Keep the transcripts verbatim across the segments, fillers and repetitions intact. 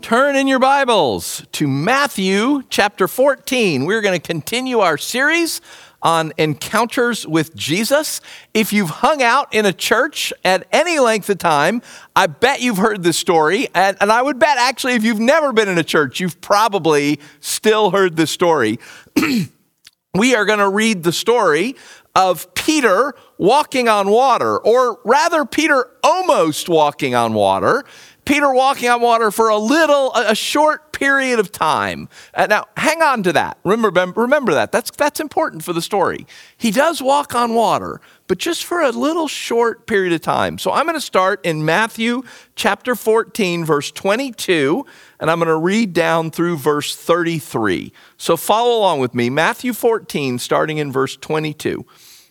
Turn in your Bibles to Matthew chapter fourteen. We're going to continue our series on encounters with Jesus. If you've hung out in a church at any length of time, I bet you've heard this story. And, and I would bet actually if you've never been in a church, you've probably still heard this story. We are going to read the story of Peter walking on water, or rather Peter almost walking on water. Peter walking on water for a little, a short period of time. Uh, now, hang on to that. Remember, remember that. That's, that's important for the story. He does walk on water, but just for a little short period of time. So I'm going to start in Matthew chapter fourteen, verse twenty-two, and I'm going to read down through verse thirty-three. So follow along with me. Matthew fourteen, starting in verse twenty-two.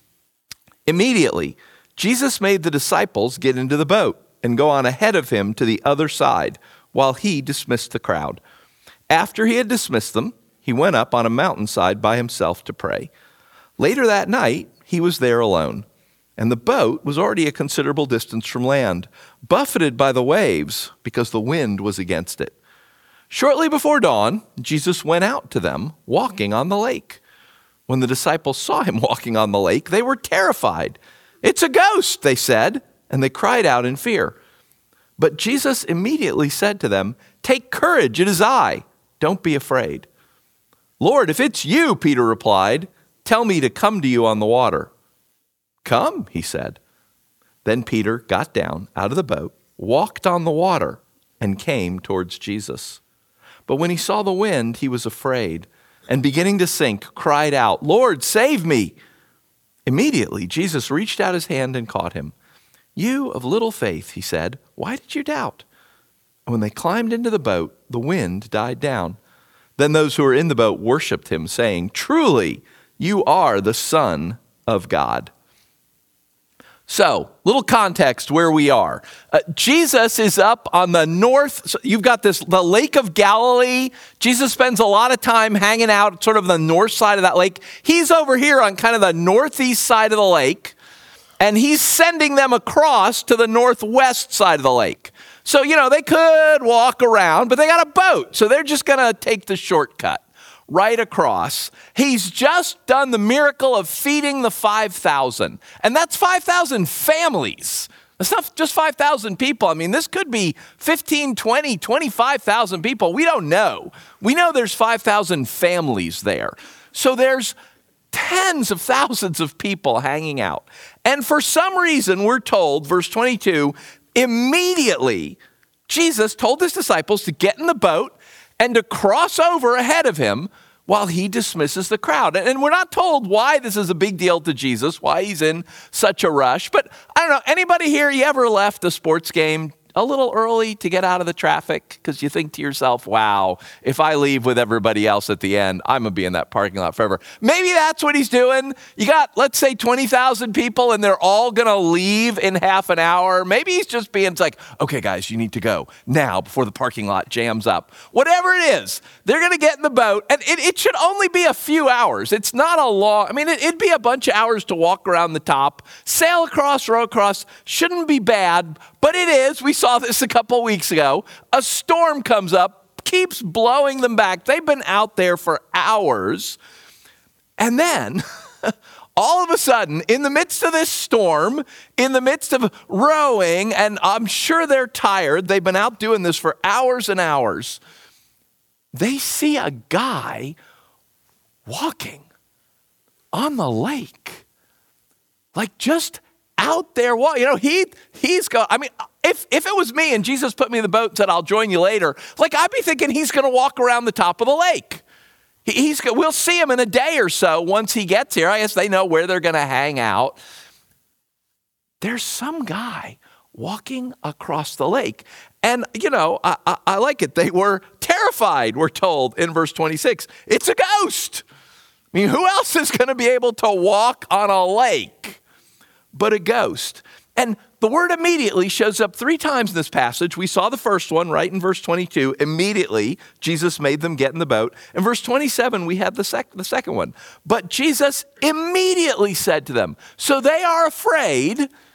Immediately, Jesus made the disciples get into the boat and go on ahead of him to the other side, while he dismissed the crowd. After he had dismissed them, he went up on a mountainside by himself to pray. Later that night, he was there alone, and the boat was already a considerable distance from land, buffeted by the waves because the wind was against it. Shortly before dawn, Jesus went out to them, walking on the lake. When the disciples saw him walking on the lake, they were terrified. "It's a ghost," they said, and they cried out in fear. But Jesus immediately said to them, "Take courage, it is I. Don't be afraid." "Lord, if it's you," Peter replied, "tell me to come to you on the water." "Come," he said. Then Peter got down out of the boat, walked on the water, and came towards Jesus. But when he saw the wind, he was afraid, and beginning to sink, cried out, "Lord, save me." Immediately, Jesus reached out his hand and caught him. "You of little faith," he said, "why did you doubt?" And when they climbed into the boat, the wind died down. Then those who were in the boat worshiped him, saying, "Truly, you are the Son of God." So, little context where we are. Uh, Jesus is up on the north. So you've got this, the Lake of Galilee. Jesus spends a lot of time hanging out sort of the north side of that lake. He's over here on kind of the northeast side of the lake, and he's sending them across to the northwest side of the lake. So, you know, they could walk around, but they got a boat, so they're just going to take the shortcut right across. He's just done the miracle of feeding the five thousand. And that's five thousand families. It's not just five thousand people. I mean, this could be fifteen, twenty, twenty-five thousand people. We don't know. We know there's five thousand families there. So there's tens of thousands of people hanging out. And for some reason, we're told, verse twenty-two, immediately Jesus told his disciples to get in the boat and to cross over ahead of him while he dismisses the crowd. And we're not told why this is a big deal to Jesus, why he's in such a rush. But I don't know, anybody here, you ever left a sports game a little early to get out of the traffic? Because you think to yourself, wow, if I leave with everybody else at the end, I'm going to be in that parking lot forever. Maybe that's what he's doing. You got, let's say, twenty thousand people, and they're all going to leave in half an hour. Maybe he's just being it's like, okay, guys, you need to go now before the parking lot jams up. Whatever it is, they're going to get in the boat, and it, it should only be a few hours. It's not a long, I mean, it, it'd be a bunch of hours to walk around the top, sail across, row across. Shouldn't be bad, but it is. We saw this a couple weeks ago. A storm comes up, keeps blowing them back. They've been out there for hours. And then, all of a sudden, in the midst of this storm, in the midst of rowing, and I'm sure they're tired, they've been out doing this for hours and hours, they see a guy walking on the lake. Like just out there, well, you know, he he's going. I mean, if if it was me and Jesus put me in the boat and said, "I'll join you later," like I'd be thinking he's going to walk around the top of the lake. He, he's we'll see him in a day or so once he gets here. I guess they know where they're going to hang out. There's some guy walking across the lake, and you know, I, I, I like it. They were terrified. We're told in verse twenty-six, it's a ghost. I mean, who else is going to be able to walk on a lake but a ghost? And the word immediately shows up three times in this passage. We saw the first one right in verse twenty-two. Immediately, Jesus made them get in the boat. In verse twenty-seven, we had the, sec- the second one. But Jesus immediately said to them. So they are afraid,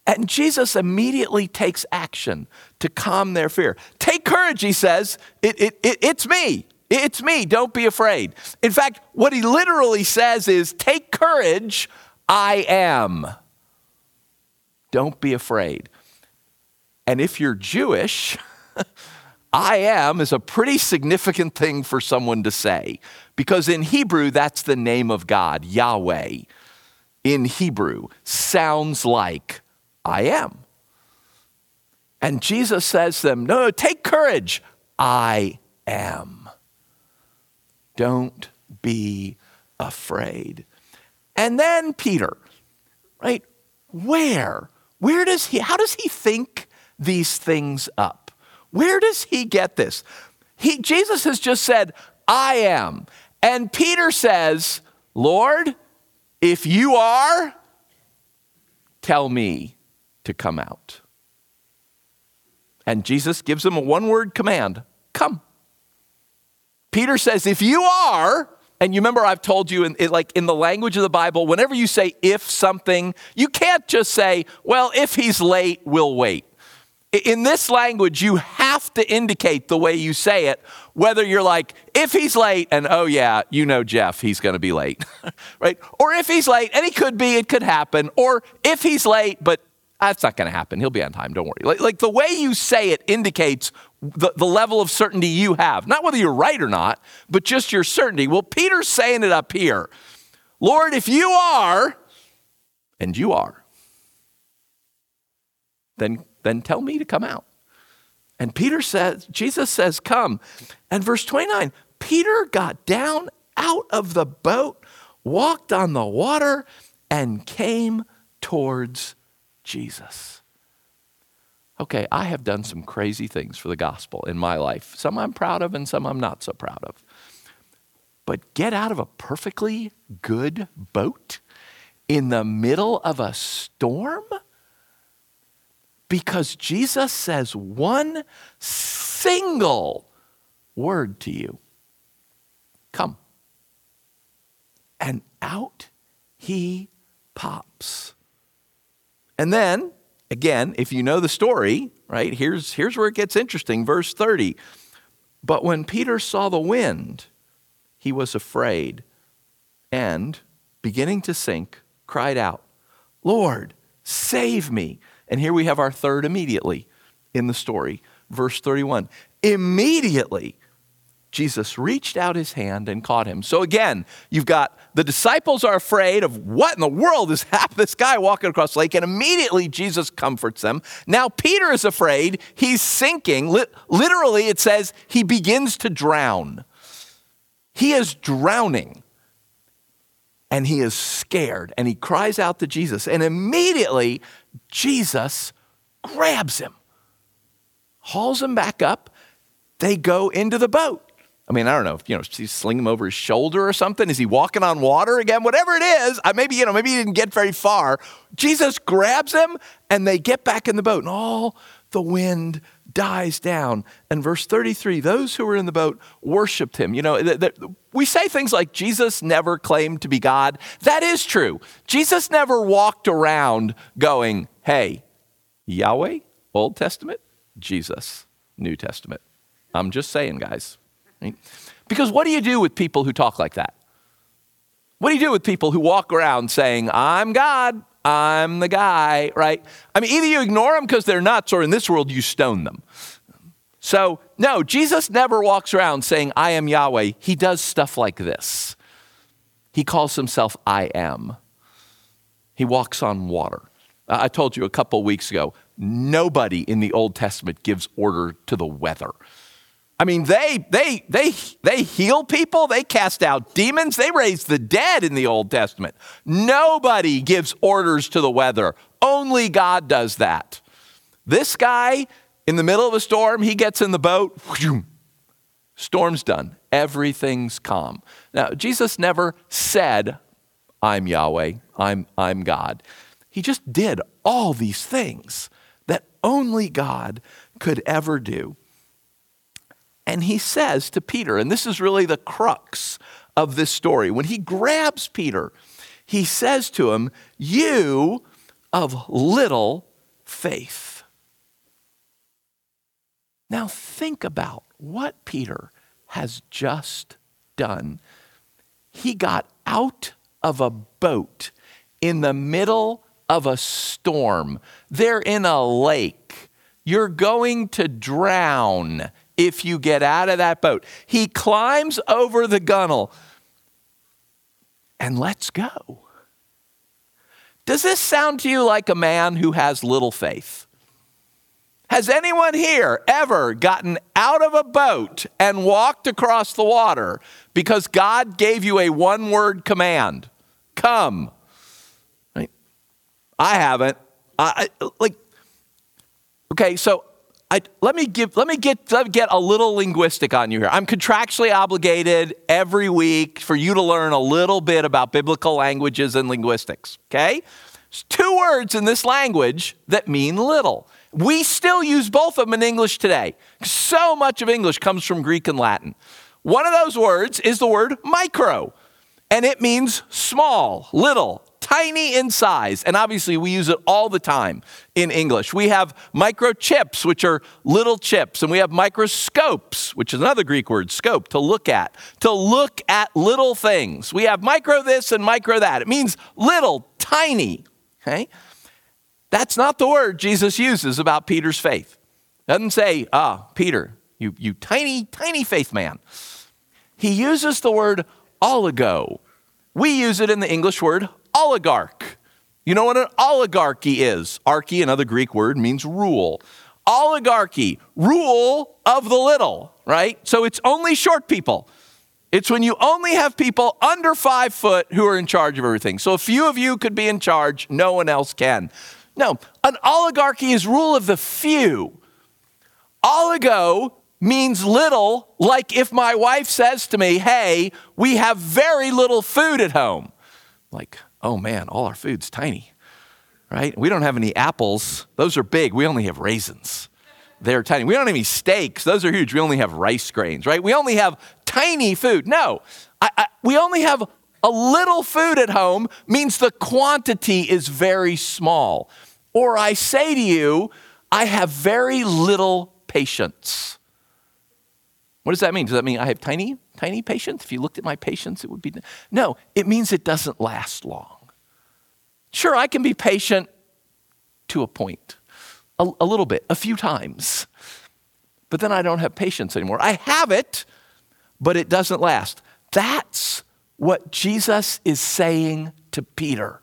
And Jesus immediately takes action to calm their fear. Take courage, he says. It, it, it, it's me. It's me. Don't be afraid. In fact, what he literally says is, take courage, I am. Don't be afraid. And if you're Jewish, I am is a pretty significant thing for someone to say, because in Hebrew, that's the name of God, Yahweh. In Hebrew, sounds like I am. And Jesus says to them, no, no, take courage. I am. Don't be afraid. And then Peter, right? Where? Where does he, how does he think these things up? Where does he get this? He, Jesus has just said, I am. And Peter says, Lord, if you are, tell me to come out. And Jesus gives him a one-word command, come. Peter says, if you are, and you remember I've told you, in, in, like in the language of the Bible, whenever you say if something, you can't just say, well, if he's late, we'll wait. In this language, you have to indicate the way you say it, whether you're like, if he's late, and oh yeah, you know Jeff, he's going to be late, right? Or if he's late, and he could be, it could happen. Or if he's late, but that's not going to happen. He'll be on time, don't worry. Like, like the way you say it indicates the, the level of certainty you have. Not whether you're right or not, but just your certainty. Well, Peter's saying it up here. Lord, if you are, and you are, then then tell me to come out. And Peter says, Jesus says, come. And verse twenty-nine, Peter got down out of the boat, walked on the water, and came towards Jesus. Okay, I have done some crazy things for the gospel in my life. Some I'm proud of and some I'm not so proud of. But get out of a perfectly good boat in the middle of a storm? Because Jesus says one single word to you. Come. And out he pops. And then, again, if you know the story, right, here's, here's where it gets interesting. Verse thirty. But when Peter saw the wind, he was afraid and, beginning to sink, cried out, Lord, save me. And here we have our third immediately in the story. Verse thirty-one. Immediately, Jesus reached out his hand and caught him. So again, you've got the disciples are afraid of what in the world is happening, this guy walking across the lake, and immediately Jesus comforts them. Now Peter is afraid. He's sinking. Literally, it says he begins to drown. He is drowning. And he is scared, and he cries out to Jesus. And immediately, Jesus grabs him, hauls him back up. They go into the boat. I mean, I don't know if, you know, he's slinging him over his shoulder or something. Is he walking on water again? Whatever it is, maybe, you know, maybe he didn't get very far. Jesus grabs him, and they get back in the boat, and all the wind dies down. And verse thirty-three, those who were in the boat worshiped him. You know, th- th- we say things like Jesus never claimed to be God. That is true. Jesus never walked around going, hey, Yahweh, Old Testament, Jesus, New Testament. I'm just saying, guys. Right? Because what do you do with people who talk like that? What do you do with people who walk around saying, I'm God, I'm the guy, right? I mean, either you ignore them because they're nuts, or in this world, you stone them. So, no, Jesus never walks around saying, I am Yahweh. He does stuff like this. He calls himself I am. He walks on water. Uh, I told you a couple weeks ago, nobody in the Old Testament gives order to the weather. I mean, they they they they heal people, they cast out demons, they raise the dead in the Old Testament. Nobody gives orders to the weather. Only God does that. This guy, in the middle of a storm, he gets in the boat, whoosh, storm's done. Everything's calm. Now, Jesus never said, I'm Yahweh, I'm I'm God. He just did all these things that only God could ever do. And he says to Peter, and this is really the crux of this story, when he grabs Peter, he says to him, you of little faith. Now think about what Peter has just done. He got out of a boat in the middle of a storm. They're in a lake. You're going to drown if you get out of that boat. He climbs over the gunwale and lets go. Does this sound to you like a man who has little faith? Has anyone here ever gotten out of a boat and walked across the water because God gave you a one-word command? Come. Right? I haven't. I, I like. Okay, so I, let me give. Let me get. Let me get a little linguistic on you here. I'm contractually obligated every week for you to learn a little bit about biblical languages and linguistics. Okay, there's two words in this language that mean little. We still use both of them in English today. So much of English comes from Greek and Latin. One of those words is the word micro, and it means small, little, tiny in size. And obviously we use it all the time in English. We have microchips, which are little chips, and we have microscopes, which is another Greek word, scope, to look at, to look at little things. We have micro this and micro that. It means little, tiny, okay? That's not the word Jesus uses about Peter's faith. It doesn't say, ah, Peter, you, you tiny, tiny faith man. He uses the word oligo. We use it in the English word oligarch. You know what an oligarchy is? Archy, another Greek word, means rule. Oligarchy, rule of the little, right? So it's only short people. It's when you only have people under five foot who are in charge of everything. So a few of you could be in charge, no one else can. No, an oligarchy is rule of the few. Oligo means little, like if my wife says to me, hey, we have very little food at home. Like, oh man, all our food's tiny, right? We don't have any apples. Those are big. We only have raisins. They're tiny. We don't have any steaks. Those are huge. We only have rice grains, right? We only have tiny food. No, I, I, we only have a little food at home means the quantity is very small. Or I say to you, I have very little patience. What does that mean? Does that mean I have tiny, tiny patience? If you looked at my patience, it would be... No, it means it doesn't last long. Sure, I can be patient to a point, a, a little bit, a few times. But then I don't have patience anymore. I have it, but it doesn't last. That's what Jesus is saying to Peter.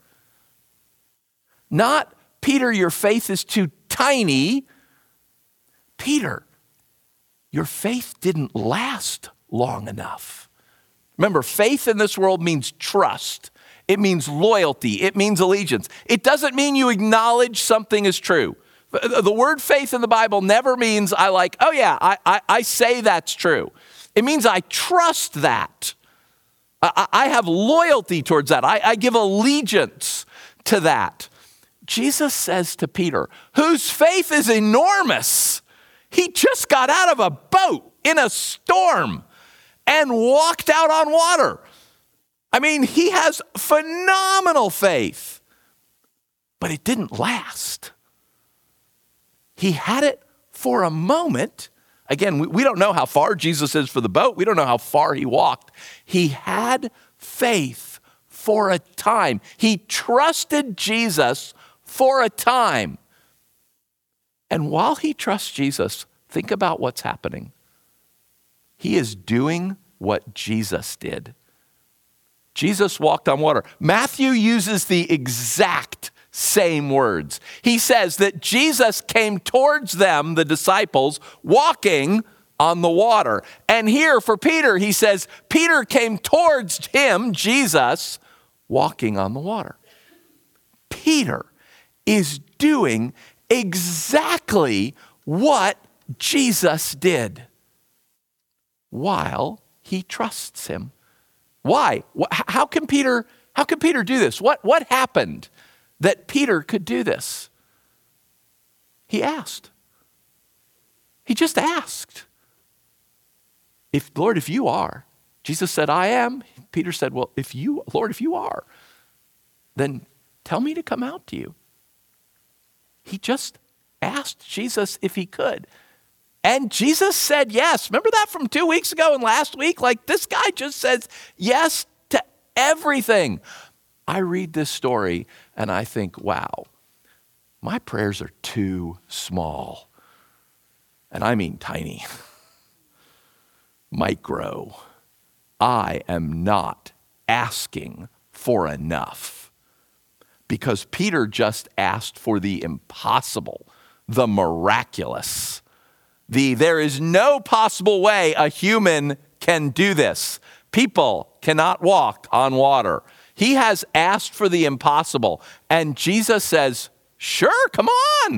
Not, Peter, your faith is too tiny. Peter, your faith didn't last long enough. Remember, faith in this world means trust. It means loyalty. It means allegiance. It doesn't mean you acknowledge something is true. The word faith in the Bible never means I like, oh yeah, I, I, I say that's true. It means I trust that. I, I have loyalty towards that. I, I give allegiance to that. Jesus says to Peter, whose faith is enormous, he just got out of a boat in a storm and walked out on water. I mean, he has phenomenal faith, but it didn't last. He had it for a moment. Again, we, we don't know how far Jesus is for the boat. We don't know how far he walked. He had faith for a time. He trusted Jesus for a time. And while he trusts Jesus, think about what's happening. He is doing what Jesus did. Jesus walked on water. Matthew uses the exact same words. He says that Jesus came towards them, the disciples, walking on the water. And here for Peter, he says, Peter came towards him, Jesus, walking on the water. Peter is doing exactly what Jesus did while he trusts him. Why? How can Peter, how can Peter do this? What, what happened that Peter could do this? He asked. He just asked. If, Lord, if you are, Jesus said, I am. Peter said, well, if you, Lord, if you are, then tell me to come out to you. He just asked Jesus if he could. And Jesus said yes. Remember that from two weeks ago and last week? Like, this guy just says yes to everything. I read this story and I think, wow, my prayers are too small. And I mean tiny. Micro. I am not asking for enough. Because Peter just asked for the impossible, the miraculous. The there is no possible way a human can do this. People cannot walk on water. He has asked for the impossible. And Jesus says, sure, come on.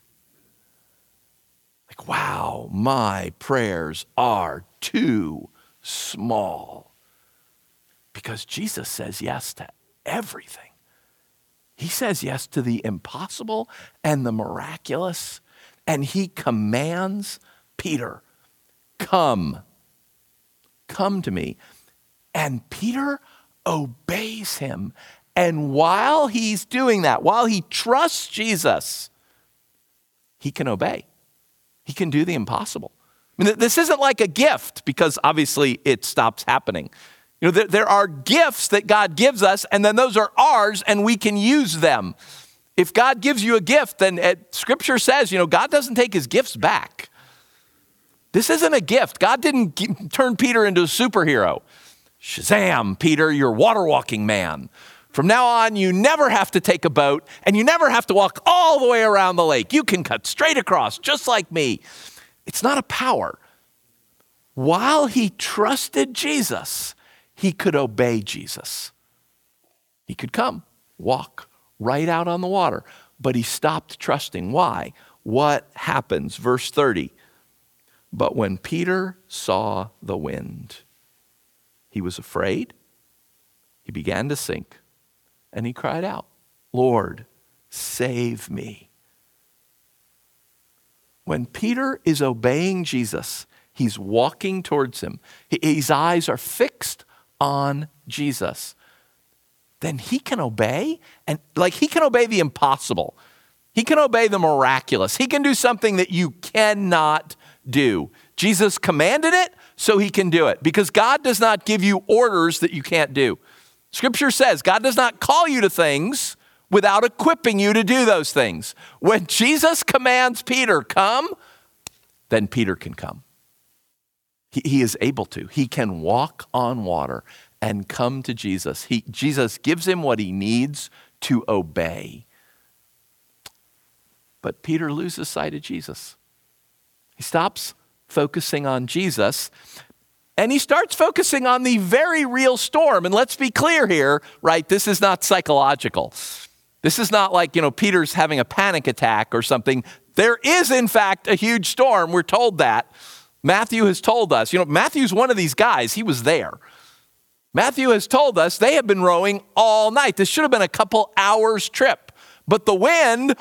Like, wow, my prayers are too small. Because Jesus says yes to everything. He says yes to the impossible and the miraculous. And he commands Peter, come, come to me. And Peter obeys him. And while he's doing that, while he trusts Jesus, he can obey. He can do the impossible. I mean, this isn't like a gift, because obviously it stops happening. You know, there, there are gifts that God gives us, and then those are ours, and we can use them. If God gives you a gift, then uh, Scripture says, you know, God doesn't take his gifts back. This isn't a gift. God didn't g- turn Peter into a superhero. Shazam, Peter, you're water walking man. From now on, you never have to take a boat, and you never have to walk all the way around the lake. You can cut straight across, just like me. It's not a power. While he trusted Jesus, he could obey Jesus. He could come, walk right out on the water, but he stopped trusting. Why? What happens? Verse thirty. But when Peter saw the wind, he was afraid. He began to sink, and he cried out, Lord, save me. When Peter is obeying Jesus, he's walking towards him. His eyes are fixed on Jesus. Then he can obey, and like he can obey the impossible. He can obey the miraculous. He can do something that you cannot do. Jesus commanded it, so he can do it. Because God does not give you orders that you can't do. Scripture says God does not call you to things without equipping you to do those things. When Jesus commands Peter, come, then Peter can come. He, he is able to. He can walk on water and come to Jesus. He, Jesus gives him what he needs to obey. But Peter loses sight of Jesus. He stops focusing on Jesus, and he starts focusing on the very real storm. And let's be clear here, right? This is not psychological. This is not like, you know, Peter's having a panic attack or something. There is, in fact, a huge storm. We're told that. Matthew has told us. You know, Matthew's one of these guys. He was there. Matthew has told us they have been rowing all night. This should have been a couple hours trip. But the wind,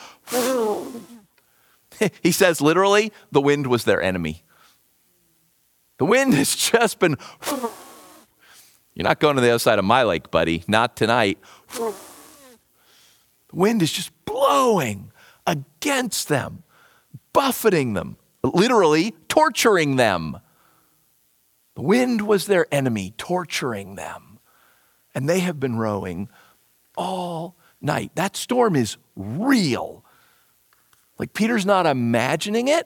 he says literally, the wind was their enemy. The wind has just been, you're not going to the other side of my lake, buddy. Not tonight. The wind is just blowing against them, buffeting them, literally torturing them. The wind was their enemy, torturing them. And they have been rowing all night. That storm is real. Like Peter's not imagining it.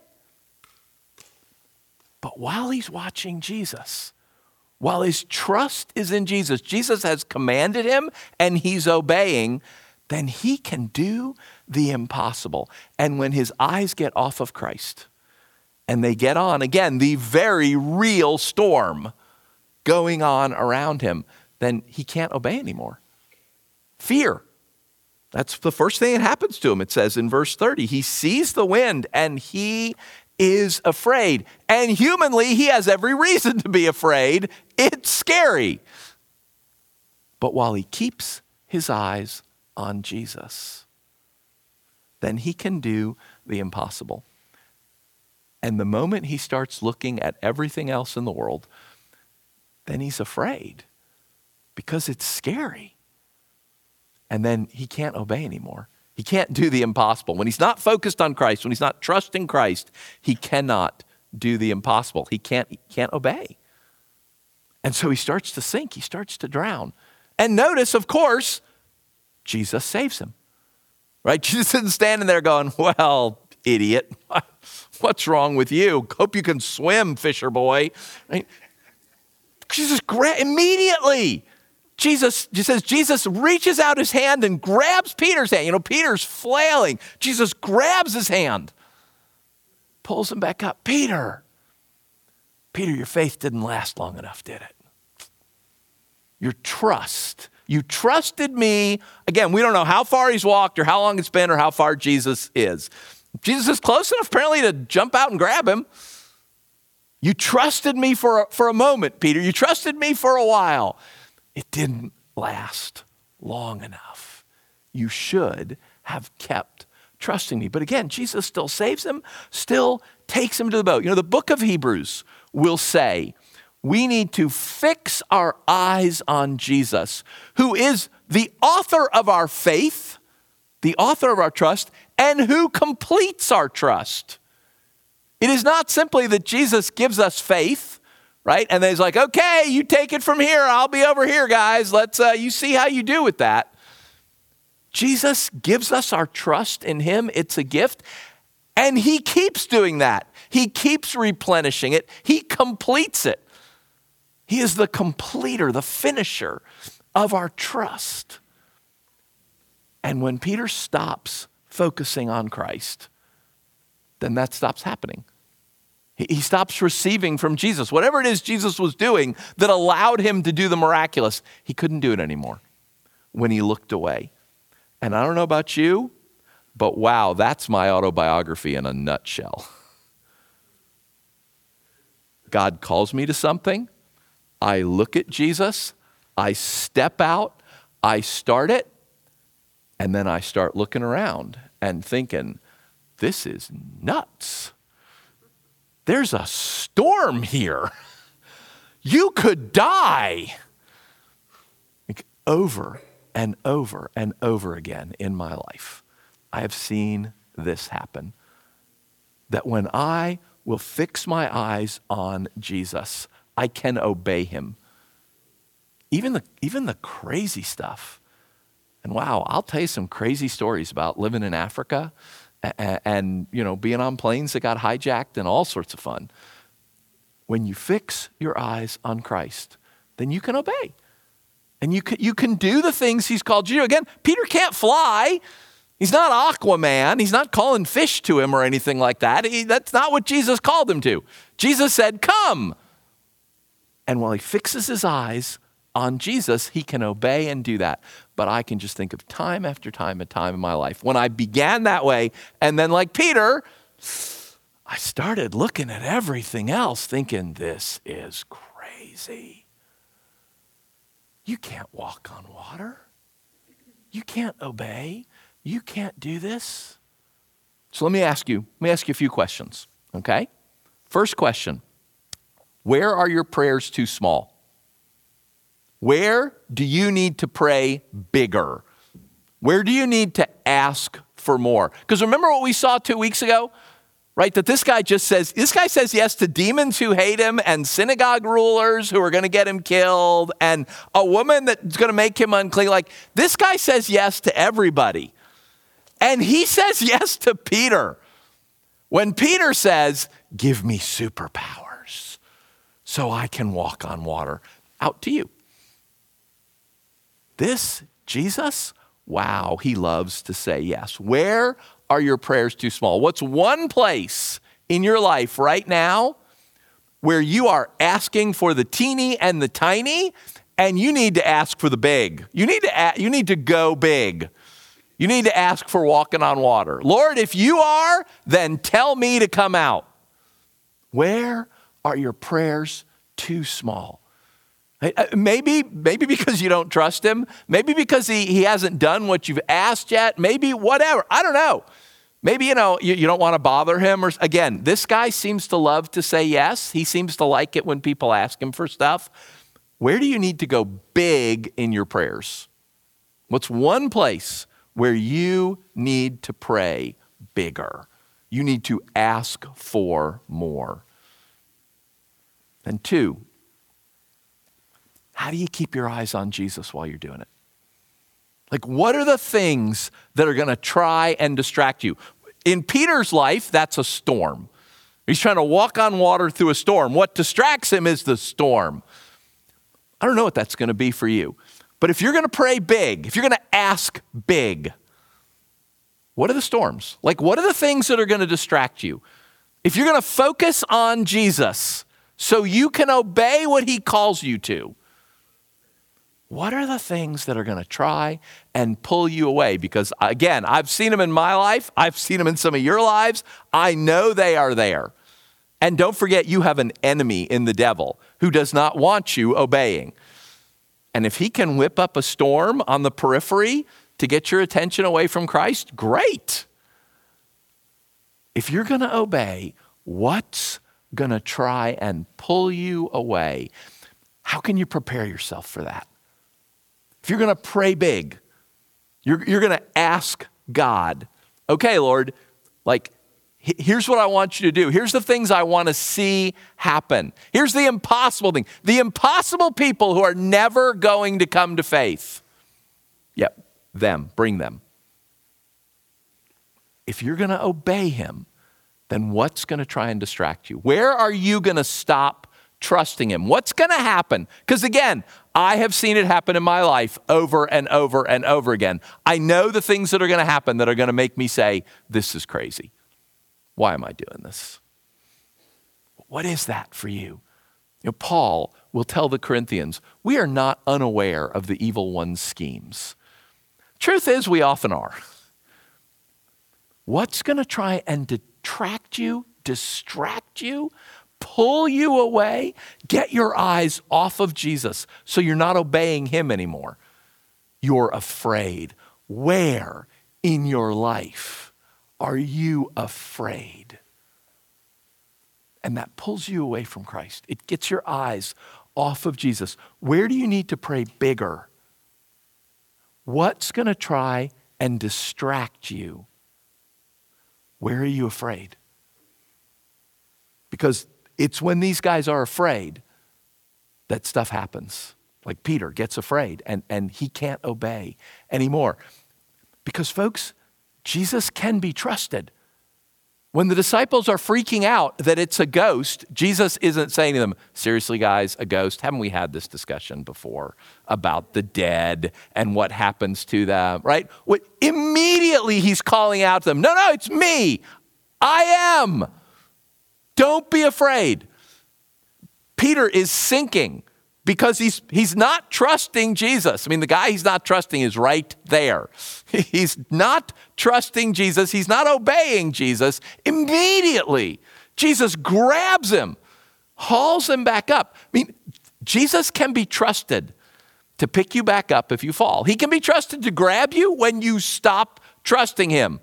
But while he's watching Jesus, while his trust is in Jesus, Jesus has commanded him and he's obeying, then he can do the impossible. And when his eyes get off of Christ and they get on, again, the very real storm going on around him, then he can't obey anymore. Fear. That's the first thing that happens to him. It says in verse thirty, he sees the wind and he is afraid. And humanly, he has every reason to be afraid. It's scary. But while he keeps his eyes on Jesus, then he can do the impossible. And the moment he starts looking at everything else in the world, then he's afraid because it's scary. And then he can't obey anymore. He can't do the impossible. When he's not focused on Christ, when he's not trusting Christ, he cannot do the impossible. He can't, he can't obey. And so he starts to sink. He starts to drown. And notice, of course, Jesus saves him. Right? Jesus isn't standing there going, well, idiot, what's wrong with you? Hope you can swim, fisher boy. Right? Jesus gra- immediately. Jesus just says, Jesus reaches out his hand and grabs Peter's hand. You know, Peter's flailing. Jesus grabs his hand, pulls him back up. Peter, Peter, your faith didn't last long enough, did it? Your trust. You trusted me. Again, we don't know how far he's walked or how long it's been or how far Jesus is. Jesus is close enough apparently to jump out and grab him. You trusted me for a, for a moment, Peter. You trusted me for a while. It didn't last long enough. You should have kept trusting me. But again, Jesus still saves him, still takes him to the boat. You know, the book of Hebrews will say, we need to fix our eyes on Jesus, who is the author of our faith, the author of our trust, and who completes our trust. It is not simply that Jesus gives us faith, right? And then he's like, okay, you take it from here. I'll be over here, guys. Let's, uh, you see how you do with that. Jesus gives us our trust in him. It's a gift. And he keeps doing that. He keeps replenishing it. He completes it. He is the completer, the finisher of our trust. And when Peter stops focusing on Christ, then that stops happening. He stops receiving from Jesus. Whatever it is Jesus was doing that allowed him to do the miraculous, he couldn't do it anymore when he looked away. And I don't know about you, but wow, that's my autobiography in a nutshell. God calls me to something. I look at Jesus. I step out. I start it. And then I start looking around and thinking, this is nuts. There's a storm here. You could die. Like over and over and over again in my life, I have seen this happen. That when I will fix my eyes on Jesus, I can obey him. Even the, even the crazy stuff. And wow, I'll tell you some crazy stories about living in Africa and, and, you know, being on planes that got hijacked and all sorts of fun. When you fix your eyes on Christ, then you can obey. And you can, you can do the things he's called you to. Again, Peter can't fly. He's not Aquaman. He's not calling fish to him or anything like that. He, that's not what Jesus called him to. Jesus said, come. And while he fixes his eyes on Jesus, he can obey and do that. But I can just think of time after time and time in my life when I began that way. And then like Peter, I started looking at everything else thinking, this is crazy. You can't walk on water. You can't obey. You can't do this. So let me ask you, let me ask you a few questions, okay? First question, where are your prayers too small? Where do you need to pray bigger? Where do you need to ask for more? Because remember what we saw two weeks ago, right? That this guy just says, this guy says yes to demons who hate him and synagogue rulers who are going to get him killed and a woman that's going to make him unclean. Like this guy says yes to everybody. And he says yes to Peter. When Peter says, give me superpowers so I can walk on water, out to you. This Jesus, wow, he loves to say yes. Where are your prayers too small? What's one place in your life right now where you are asking for the teeny and the tiny and you need to ask for the big? You need to, you need to go big. You need to ask for walking on water. Lord, if you are, then tell me to come out. Where are your prayers too small? Maybe, maybe because you don't trust him. Maybe because he, he hasn't done what you've asked yet. Maybe whatever. I don't know. Maybe, you know, you, you don't want to bother him. Or again, this guy seems to love to say yes. He seems to like it when people ask him for stuff. Where do you need to go big in your prayers? What's one place where you need to pray bigger. You need to ask for more. And two, how do you keep your eyes on Jesus while you're doing it? Like, what are the things that are going to try and distract you? In Peter's life, that's a storm. He's trying to walk on water through a storm. What distracts him is the storm. I don't know what that's going to be for you. But if you're going to pray big, if you're going to ask big, what are the storms? Like, what are the things that are going to distract you? If you're going to focus on Jesus so you can obey what he calls you to, what are the things that are going to try and pull you away? Because again, I've seen them in my life. I've seen them in some of your lives. I know they are there. And don't forget, you have an enemy in the devil who does not want you obeying. And if he can whip up a storm on the periphery to get your attention away from Christ, great. If you're going to obey, what's going to try and pull you away? How can you prepare yourself for that? If you're going to pray big, you're, you're going to ask God, okay, Lord, like, here's what I want you to do. Here's the things I want to see happen. Here's the impossible thing. The impossible people who are never going to come to faith. Yep, them, bring them. If you're going to obey him, then what's going to try and distract you? Where are you going to stop trusting him? What's going to happen? Because again, I have seen it happen in my life over and over and over again. I know the things that are going to happen that are going to make me say, this is crazy. Why am I doing this? What is that for you? You know, Paul will tell the Corinthians, we are not unaware of the evil one's schemes. Truth is, we often are. What's going to try and detract you, distract you, pull you away? Get your eyes off of Jesus so you're not obeying him anymore. You're afraid. Where in your life are you afraid? And that pulls you away from Christ. It gets your eyes off of Jesus. Where do you need to pray bigger? What's going to try and distract you? Where are you afraid? Because it's when these guys are afraid that stuff happens. Like Peter gets afraid and, and he can't obey anymore. Because folks, Jesus can be trusted. When the disciples are freaking out that it's a ghost, Jesus isn't saying to them, seriously guys, a ghost? Haven't we had this discussion before about the dead and what happens to them, right? What, immediately he's calling out to them, no, no, it's me. I am. Don't be afraid. Peter is sinking because he's he's not trusting Jesus. I mean, the guy he's not trusting is right there. He's not trusting Jesus. He's not obeying Jesus. Immediately, Jesus grabs him, hauls him back up. I mean, Jesus can be trusted to pick you back up if you fall. He can be trusted to grab you when you stop trusting him.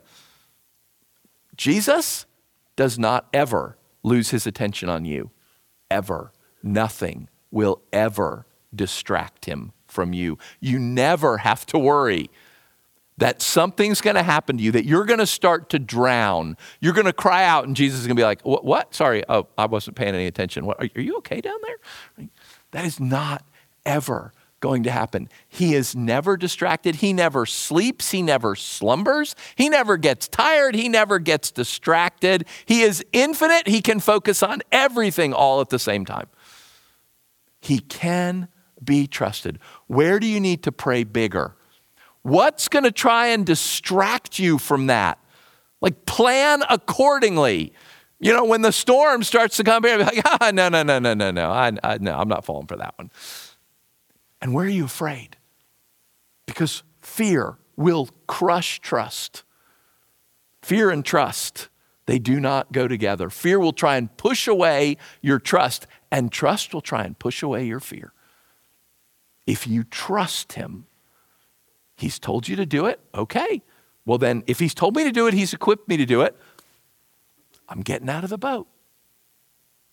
Jesus does not ever lose his attention on you, ever. Nothing will ever distract him from you. You never have to worry that something's going to happen to you, that you're going to start to drown. You're going to cry out and Jesus is going to be like, what? what? Sorry, oh, I wasn't paying any attention. What? Are, are you okay down there? That is not ever going to happen. He is never distracted. He never sleeps. He never slumbers. He never gets tired. He never gets distracted. He is infinite. He can focus on everything all at the same time. He can be trusted. Where do you need to pray bigger? What's going to try and distract you from that? Like, plan accordingly. You know, when the storm starts to come here, be like, ah, no, no, no, no, no, no, I, I, no, I'm not falling for that one. And where are you afraid? Because fear will crush trust. Fear and trust, they do not go together. Fear will try and push away your trust, and trust will try and push away your fear. If you trust him, he's told you to do it, okay. Well then, if he's told me to do it, he's equipped me to do it, I'm getting out of the boat.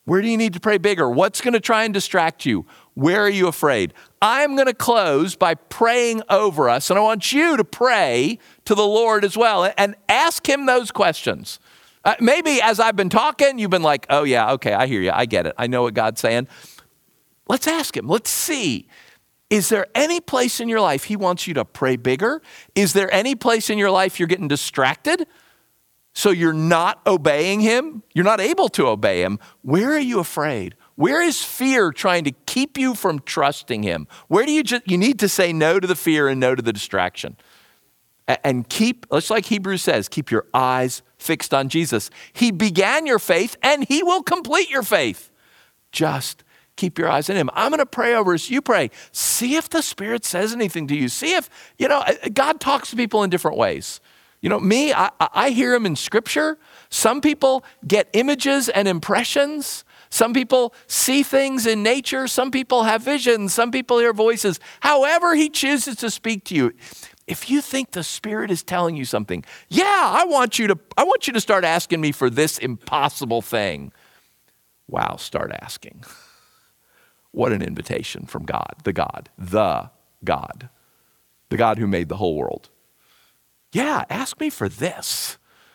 Where do you need to pray bigger? What's going to try and distract you? Where are you afraid? I'm going to close by praying over us, and I want you to pray to the Lord as well and ask him those questions. Uh, maybe as I've been talking, you've been like, oh yeah, okay, I hear you. I get it. I know what God's saying. Let's ask him. Let's see. Is there any place in your life he wants you to pray bigger? Is there any place in your life you're getting distracted so you're not obeying him? You're not able to obey him. Where are you afraid? Where is fear trying to keep you from trusting him? Where do you just, you need to say no to the fear and no to the distraction. And keep, just like Hebrews says, keep your eyes fixed on Jesus. He began your faith and he will complete your faith. Just keep your eyes on him. I'm going to pray over us. You pray. See if the Spirit says anything to you. See if, you know, God talks to people in different ways. You know, me, I, I hear him in scripture. Some people get images and impressions. Some people see things in nature. Some people have visions. Some people hear voices. However he chooses to speak to you. If you think the Spirit is telling you something, yeah, I want you to, I want you to start asking me for this impossible thing. Wow, start asking. What an invitation from God, the God, the God, the God who made the whole world. Yeah, ask me for this.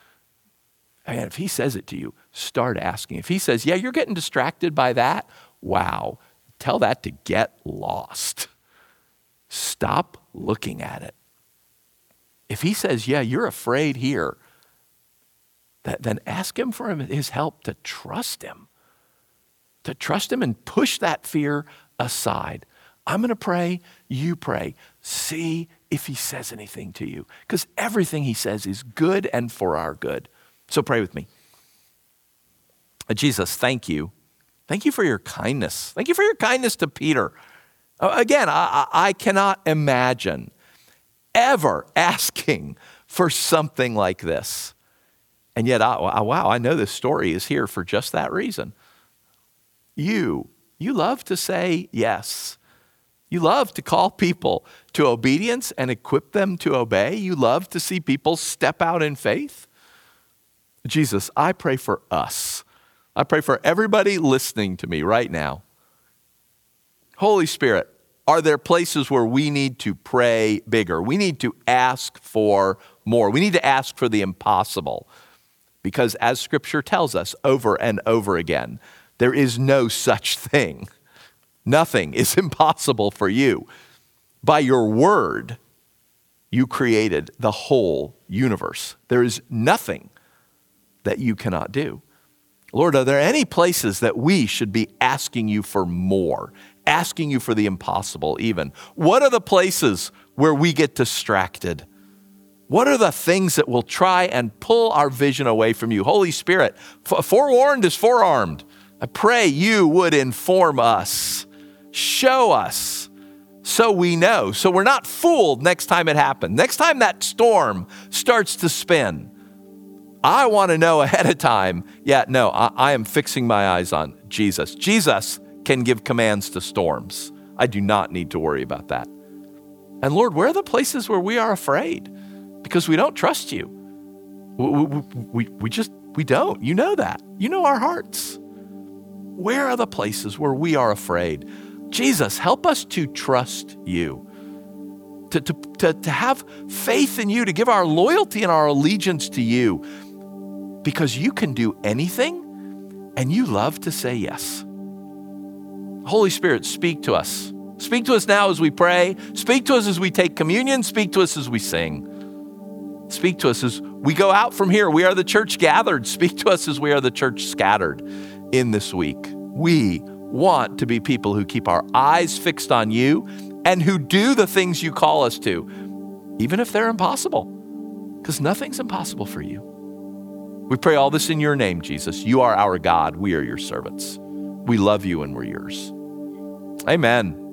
And if he says it to you, start asking. If he says, yeah, you're getting distracted by that, wow, tell that to get lost. Stop looking at it. If he says, yeah, you're afraid here, that, then ask him for his help to trust him, to trust him and push that fear aside. I'm going to pray, you pray. See if he says anything to you, because everything he says is good and for our good. So pray with me. Jesus, thank you. Thank you for your kindness. Thank you for your kindness to Peter. Again, I, I cannot imagine ever asking for something like this. And yet, I, wow, I know this story is here for just that reason. You, you love to say yes. You love to call people to obedience and equip them to obey. You love to see people step out in faith. Jesus, I pray for us. I pray for everybody listening to me right now. Holy Spirit, are there places where we need to pray bigger? We need to ask for more. We need to ask for the impossible. Because as Scripture tells us over and over again, there is no such thing. Nothing is impossible for you. By your word, you created the whole universe. There is nothing that you cannot do. Lord, are there any places that we should be asking you for more? Asking you for the impossible even? What are the places where we get distracted? What are the things that will try and pull our vision away from you? Holy Spirit, forewarned is forearmed. I pray you would inform us, show us, so we know, so we're not fooled next time it happens. Next time that storm starts to spin, I want to know ahead of time, yeah, no, I, I am fixing my eyes on Jesus. Jesus can give commands to storms. I do not need to worry about that. And Lord, where are the places where we are afraid? Because we don't trust you. We, we, we, we just, we don't. You know that. You know our hearts. Where are the places where we are afraid? Jesus, help us to trust you, to, to, to, to have faith in you, to give our loyalty and our allegiance to you, because you can do anything and you love to say yes. Holy Spirit, speak to us. Speak to us now as we pray. Speak to us as we take communion. Speak to us as we sing. Speak to us as we go out from here. We are the church gathered. Speak to us as we are the church scattered in this week. We want to be people who keep our eyes fixed on you and who do the things you call us to, even if they're impossible, because nothing's impossible for you. We pray all this in your name, Jesus. You are our God. We are your servants. We love you and we're yours. Amen.